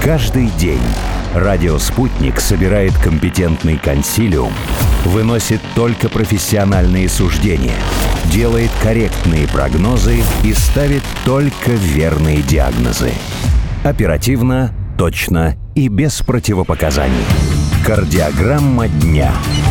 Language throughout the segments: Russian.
Каждый день радио «Спутник» собирает компетентный консилиум, выносит только профессиональные суждения, делает корректные прогнозы и ставит только верные диагнозы. Оперативно, точно и без противопоказаний. Кардиограмма дня.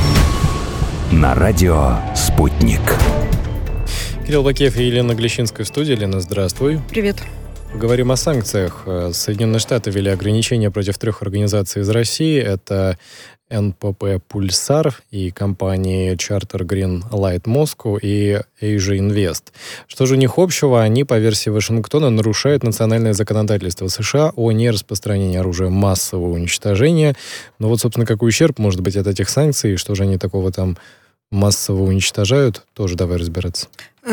На радио «Спутник». Кирилл Бакеев и Елена Глещинская в студии. Елена, здравствуй. Привет. Говорим о санкциях. Соединенные Штаты ввели ограничения против 3 организаций из России. Это НПП «Пульсар» и компании Charter Green Light Moscow и Asia Invest. Что же у них общего? Они, по версии Вашингтона, нарушают национальное законодательство США о нераспространении оружия массового уничтожения. Но вот, собственно, какой ущерб может быть от этих санкций, и что же они такого там массово уничтожают? Тоже давай разбираться.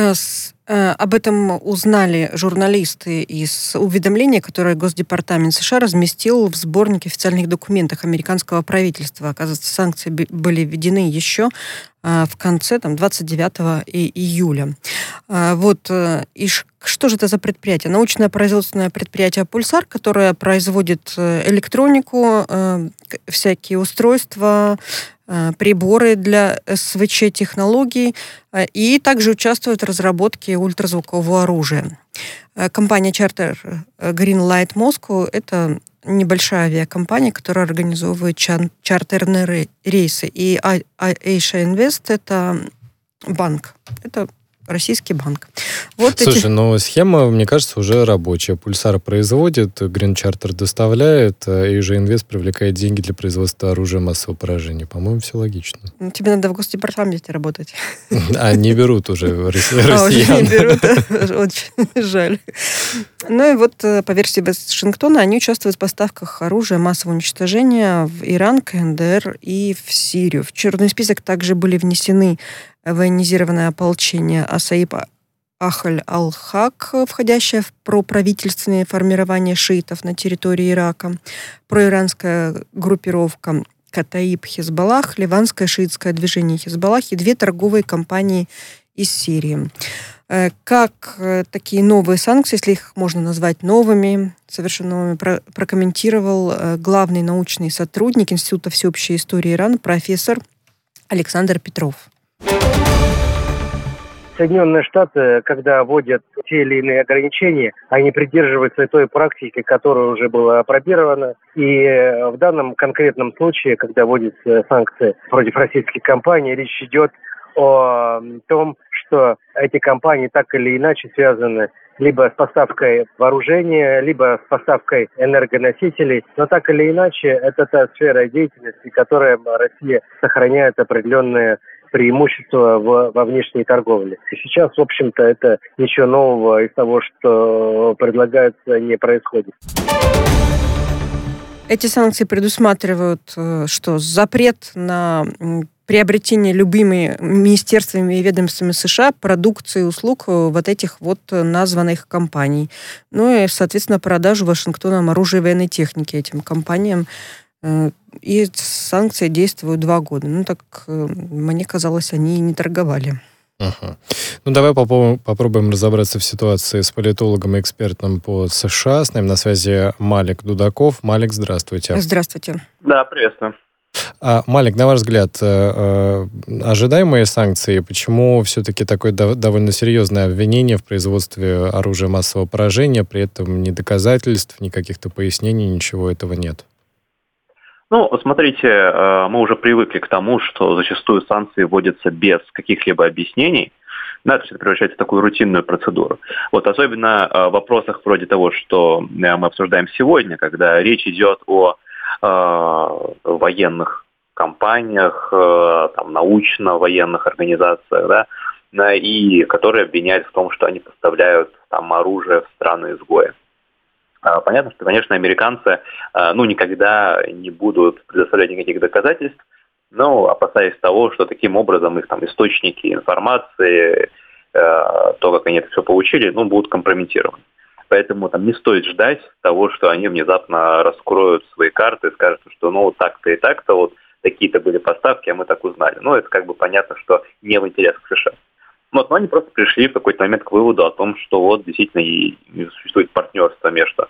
Об этом узнали журналисты из уведомления, которое Госдепартамент США разместил в сборнике официальных документов американского правительства. Оказывается, санкции были введены еще в конце 29 июля. И что же это за предприятие? Научно-производственное предприятие «Пульсар», которое производит электронику, всякие устройства, приборы для СВЧ-технологий и также участвует в разработке ультразвукового оружия. Компания Charter Green Light Moscow – это небольшая авиакомпания, которая организовывает чартерные рейсы. И Asia Invest – это банк. Это российский банк. Слушай, схема, мне кажется, уже рабочая. Пульсар производит, Green Charter доставляет, Asia Invest привлекает деньги для производства оружия массового поражения. По-моему, все логично. Тебе надо в Госдепартаменте работать. Не берут уже россиян. Уже не берут. Очень жаль. По версии Вашингтона, они участвуют в поставках оружия массового уничтожения в Иран, КНДР и в Сирию. В черный список также были внесены военизированное ополчение Асаиб Ахаль-Ал-Хак, входящее в проправительственные формирования шиитов на территории Ирака, проиранская группировка Катаиб Хизбаллах, ливанское шиитское движение Хизбаллах и 2 торговые компании из Сирии. Как такие новые санкции, если их можно назвать новыми, совершенно новыми, прокомментировал главный научный сотрудник Института всеобщей истории Ирана, профессор Александр Петров. Соединенные Штаты, когда вводят те или иные ограничения, они придерживаются той практики, которая уже была опробирована. И в данном конкретном случае, когда вводятся санкции против российских компаний, речь идет о том, что эти компании так или иначе связаны либо с поставкой вооружения, либо с поставкой энергоносителей. Но так или иначе, это та сфера деятельности, которая Россия сохраняет определенные преимущества во внешней торговле. И сейчас, в общем-то, это ничего нового из того, что предлагается, не происходит. Эти санкции предусматривают, что запрет на приобретение любыми министерствами и ведомствами США продукции и услуг вот этих названных компаний. И, соответственно, продажу Вашингтоном оружия и военной техники этим компаниям. И санкции действуют 2 года. Мне казалось, они не торговали. Ага. Давай попробуем разобраться в ситуации с политологом и экспертом по США. С нами на связи Малик Дудаков. Малик, здравствуйте. Здравствуйте. Да, приветствую. Малик, на ваш взгляд, ожидаемые санкции, почему все-таки такое довольно серьезное обвинение в производстве оружия массового поражения, при этом ни доказательств, ни каких-то пояснений, ничего этого нет? Смотрите, мы уже привыкли к тому, что зачастую санкции вводятся без каких-либо объяснений. Это превращается в такую рутинную процедуру. Особенно в вопросах вроде того, что мы обсуждаем сегодня, когда речь идет о военных компаниях, научно-военных организациях, и которые обвиняют в том, что они поставляют оружие в страны-изгои. Понятно, что, конечно, американцы никогда не будут предоставлять никаких доказательств, но опасаясь того, что таким образом их источники информации, то, как они это все получили, будут компрометированы. Поэтому не стоит ждать того, что они внезапно раскроют свои карты и скажут, что так-то и так-то, такие-то были поставки, а мы так узнали. Это понятно, что не в интересах США. Но они просто пришли в какой-то момент к выводу о том, что действительно и существует партнерство между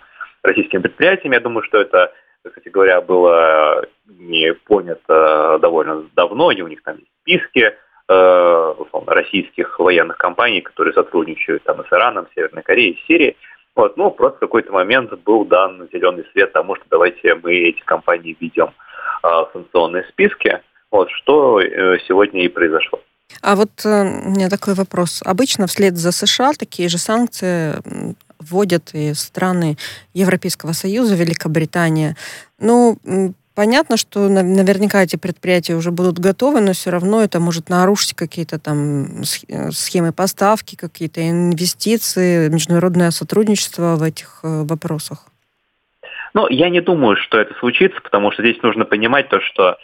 российскими предприятиями. Я думаю, что это, кстати говоря, было не понято довольно давно, и у них там есть списки условно, российских военных компаний, которые сотрудничают там и с Ираном, Северной Кореей, Сирией. Вот, просто в какой-то момент был дан зеленый свет тому, что давайте мы эти компании введем в санкционные списки, что сегодня и произошло. А вот у меня такой вопрос. Обычно вслед за США такие же санкции вводят и страны Европейского Союза, Великобритания. Понятно, что наверняка эти предприятия уже будут готовы, но все равно это может нарушить какие-то там схемы поставки, какие-то инвестиции, международное сотрудничество в этих вопросах. Я не думаю, что это случится, потому что здесь нужно понимать то, что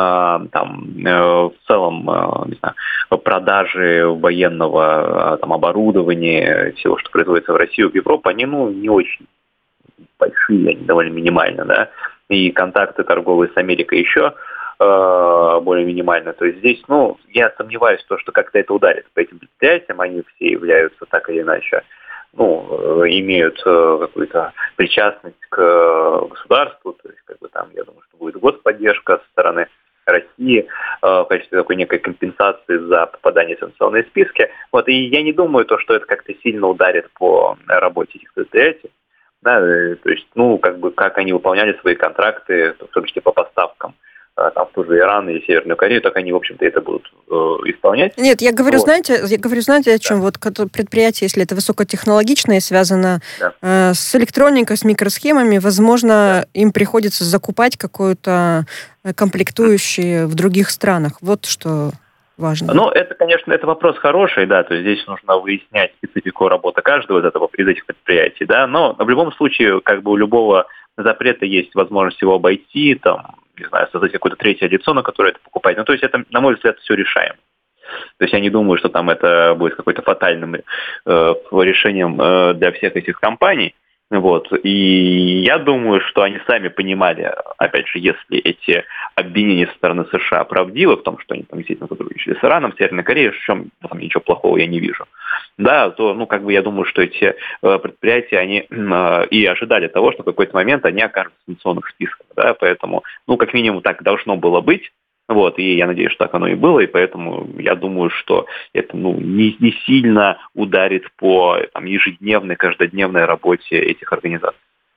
в целом, не знаю, продажи военного оборудования, всего, что производится в Россию, в Европу, они, не очень большие, они довольно минимальны, да, и контакты торговые с Америкой еще более минимальны. То есть здесь, я сомневаюсь в том, что как-то это ударит по этим предприятиям, они все являются так или иначе, имеют какую-то причастность к государству, то есть я думаю, что будет господдержка со стороны России в качестве такой некой компенсации за попадание в санкционные списки. И я не думаю, что это как-то сильно ударит по работе этих предприятий. Да, то есть, как они выполняли свои контракты, в том числе по поставкам в тот же Иран и Северную Корею, так они, в общем-то, это будут исполнять. Нет, я говорю, знаете, о чем? Да. Предприятие, если это высокотехнологичное, связано с электроникой, с микросхемами, возможно, им приходится закупать какое-то комплектующее в других странах. Вот что важно. Это, конечно, это вопрос хороший, да, то есть здесь нужно выяснять специфику работы каждого из этих предприятий, да, но в любом случае, у любого запрета есть возможность его обойти, создать какое-то третье лицо, на которое это покупать. То есть это, на мой взгляд, все решаемо. То есть я не думаю, что это будет какой-то фатальным решением для всех этих компаний. И я думаю, что они сами понимали, опять же, если эти обвинения со стороны США правдивы в том, что они действительно сотрудничали с Ираном, Северной Кореей, в чем ничего плохого я не вижу, да, то, я думаю, что эти предприятия, они и ожидали того, что в какой-то момент они окажутся в санкционных списках, да, поэтому, как минимум, так должно было быть. И я надеюсь, что так оно и было, и поэтому я думаю, что это не сильно ударит по ежедневной, каждодневной работе этих организаций.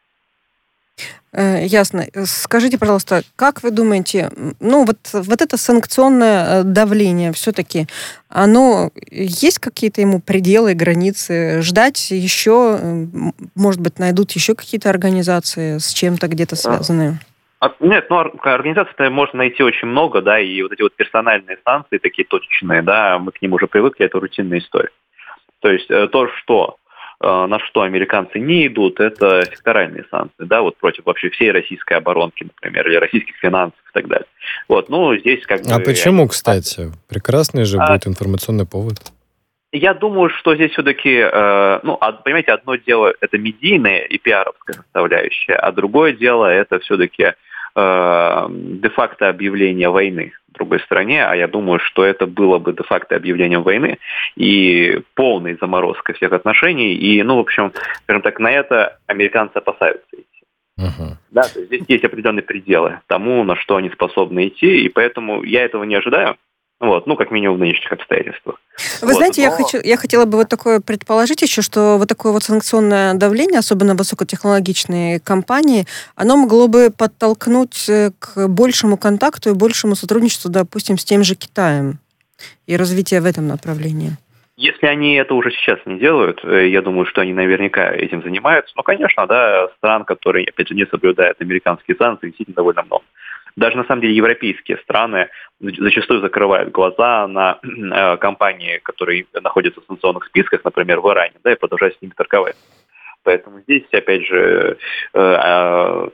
Ясно. Скажите, пожалуйста, как вы думаете, вот это санкционное давление все-таки, оно есть какие-то ему пределы, границы? Ждать еще, может быть, найдут еще какие-то организации с чем-то где-то связанные? Нет, организаций можно найти очень много, да, и эти персональные санкции, такие точечные, да, мы к ним уже привыкли, это рутинная история. То есть на что американцы не идут, это секторальные санкции, да, против вообще всей российской оборонки, например, или российских финансов и так далее. Здесь А почему, кстати? Прекрасный же будет информационный повод. Я думаю, что здесь все-таки, понимаете, одно дело это медийная и пиаровская составляющая, а другое дело это все-таки де-факто объявление войны другой стране, а я думаю, что это было бы де-факто объявлением войны и полной заморозкой всех отношений, и, в общем, скажем так, на это американцы опасаются идти. Uh-huh. Да, то есть здесь есть определенные пределы тому, на что они способны идти, и поэтому я этого не ожидаю. Как минимум в нынешних обстоятельствах. Вы знаете, я хотела бы такое предположить еще, что такое санкционное давление, особенно высокотехнологичные компании, оно могло бы подтолкнуть к большему контакту и большему сотрудничеству, допустим, с тем же Китаем и развитие в этом направлении. Если они это уже сейчас не делают, я думаю, что они наверняка этим занимаются. Конечно, да, стран, которые, опять же, не соблюдают американские санкции, действительно довольно много. Даже, на самом деле, европейские страны зачастую закрывают глаза на компании, которые находятся в санкционных списках, например, в Иране, да, и продолжают с ними торговать. Поэтому здесь, опять же, в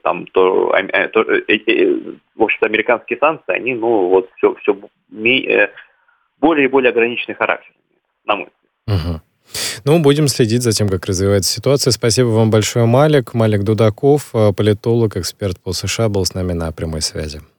общем-то, американские санкции, они, все более и более ограниченный характер, на мой взгляд. Угу. Будем следить за тем, как развивается ситуация. Спасибо вам большое, Малик. Малик Дудаков, политолог, эксперт по США, был с нами на прямой связи.